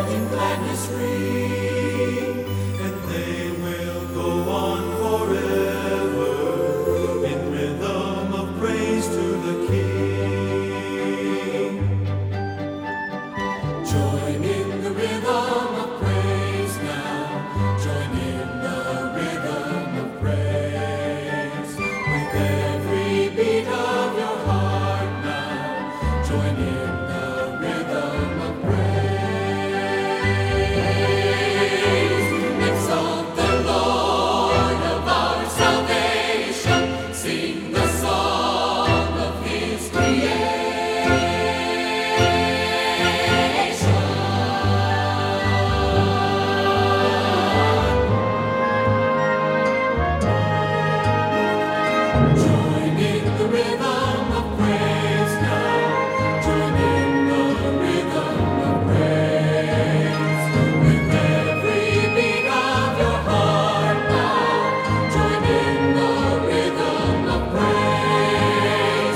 in gladness free, and they will go on forever in rhythm of praise to the King. Join in the rhythm of praise now. Join in the rhythm of praise. With every beat of your heart now, join in the rhythm of praise. Exalt the Lord of our salvation. Sing the song of His creation. Join in the rhythm of praise now. Join in the rhythm of praise. With every beat of your heart now, join in the rhythm of praise.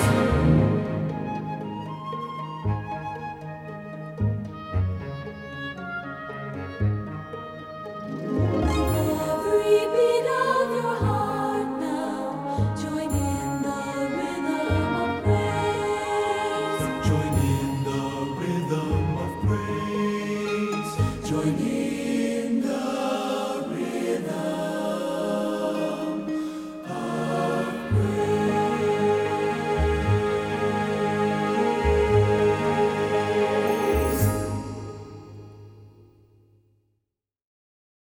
Every beat of your heart now, join in the rhythm of praise. Join in the rhythm of praise. Join in